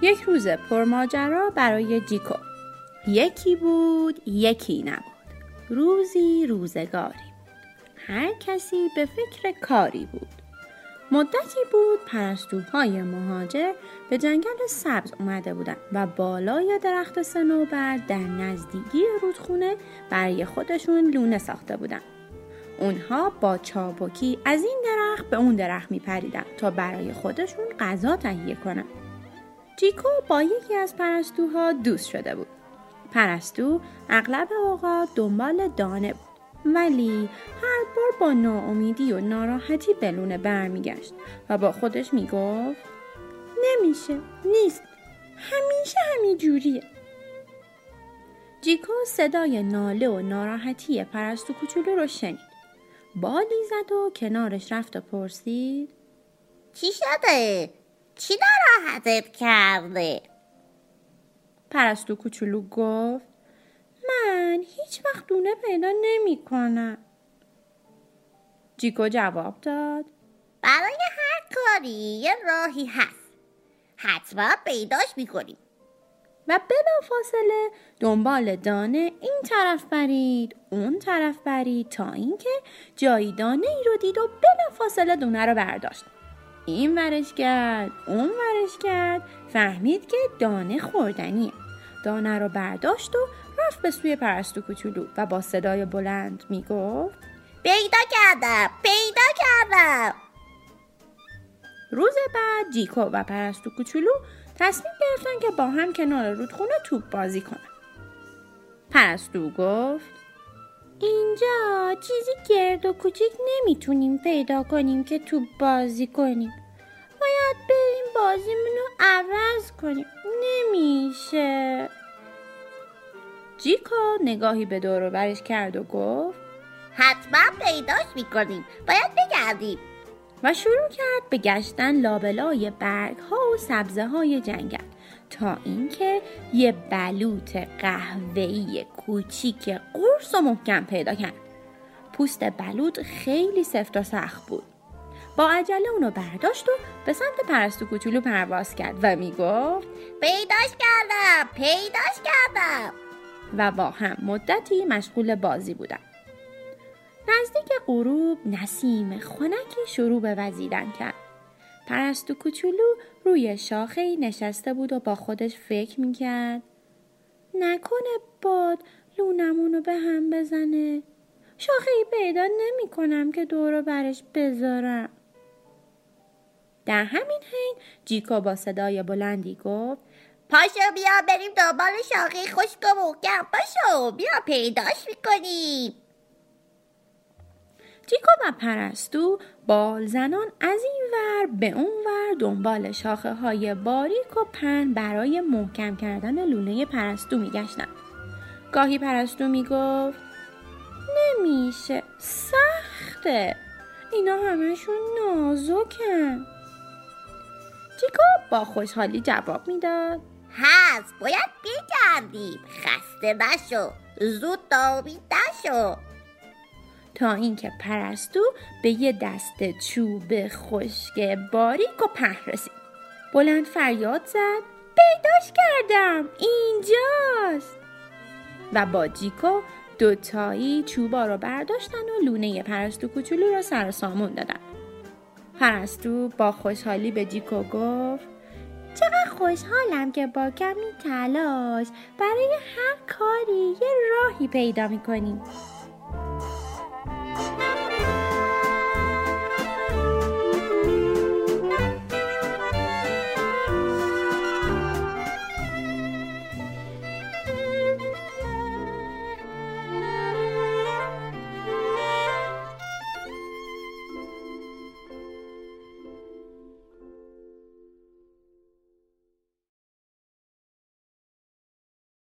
یک روز پرماجرا برای جیکو. یکی بود یکی نبود، روزی روزگاری. هر کسی به فکر کاری بود. مدتی بود پرستوهای مهاجر به جنگل سبز اومده بودند و بالای درخت صنوبر در نزدیکی رودخونه برای خودشون لونه ساخته بودند. اونها با چابکی از این درخت به اون درخت میپریدن تا برای خودشون غذا تهیه کنن. جیکو با یکی از پرستوها دوست شده بود. پرستو اغلب اوقات دنبال دانه بود، ولی هر بار با ناامیدی و ناراحتی به لونه برمیگشت و با خودش میگفت نمیشه، نیست، همیشه همین جوریه. جیکو صدای ناله و ناراحتی پرستو کوچولو رو شنید. بادی زد و کنارش رفت و پرسید چی شده؟ چی ناراحتت کرده؟ پرستو کوچولو گفت من هیچ وقت دونه پیدا نمی کنم. جیکو جواب داد برای هر کاری یه راهی هست، حتما پیداش میکنیم. و بلافاصله دنبال دانه این طرف برید اون طرف برید تا اینکه جایی دانه ای رو دید و بلافاصله دونه رو برداشت. این ورش کرد اون ورش کرد، فهمید که دانه خوردنیه. دانه رو برداشت و رفت به سوی پرستو کوچولو و با صدای بلند میگفت پیدا کردم. روز بعد جیکو و پرستو کوچولو تصمیم گرفتن که با هم کنار رودخونه توپ بازی کنن. پرستو گفت اینجا چیزی گرد و کوچیک نمیتونیم پیدا کنیم که توپ بازی کنیم. باید بریم بازیمونو عوض کنیم. نمیشه. جیکو نگاهی به دور و برش کرد و گفت حتما پیداش میکنیم، باید بگردیم. و شروع کرد به گشتن لابلای برگ‌ها و سبزه‌های جنگل تا اینکه یه بلوط قهوه‌ای کوچیک قرص و محکم پیدا کرد. پوست بلوط خیلی سفت و سخت بود. با عجله اونو برداشت و به سمت پرستو کوچولو پرواز کرد و میگفت پیداش کردم. و با هم مدتی مشغول بازی بودن. نزدیک غروب نسیم خنکی شروع به وزیدن کرد. پرستو کوچولو روی شاخه‌ای نشسته بود و با خودش فکر میکرد نکنه باد لونمونو به هم بزنه. شاخه‌ای پیدا نمی کنم که دورو برش بذارم. در همین حین جیکو با صدای بلندی گفت پاشو بیا بریم دنبال شاخه خشک و محکم. پاشو بیا پیداش میکنیم. جیکو و پرستو بال زنان از این ور به اون ور دنبال شاخه های باریک و پهن برای محکم کردن لونه پرستو میگشتن. گاهی پرستو میگفت نمیشه، سخته، اینا همشون نازکن. جیکو با خوشحالی جواب میداد هست، باید بگردیم، خسته نشو، زود ناامید نشو. تا اینکه پرستو به یه دسته چوب خشک باریک و پهن رسید. بلند فریاد زد پیداش کردم، اینجاست. و با جیکو دوتایی چوبا رو برداشتن و لونه پرستو کوچولو رو سر و سامون دادن. پرستو با خوشحالی به جیکو گفت چقدر خوشحالم که با کمی تلاش برای هر کاری یه راهی پیدا میکنیم.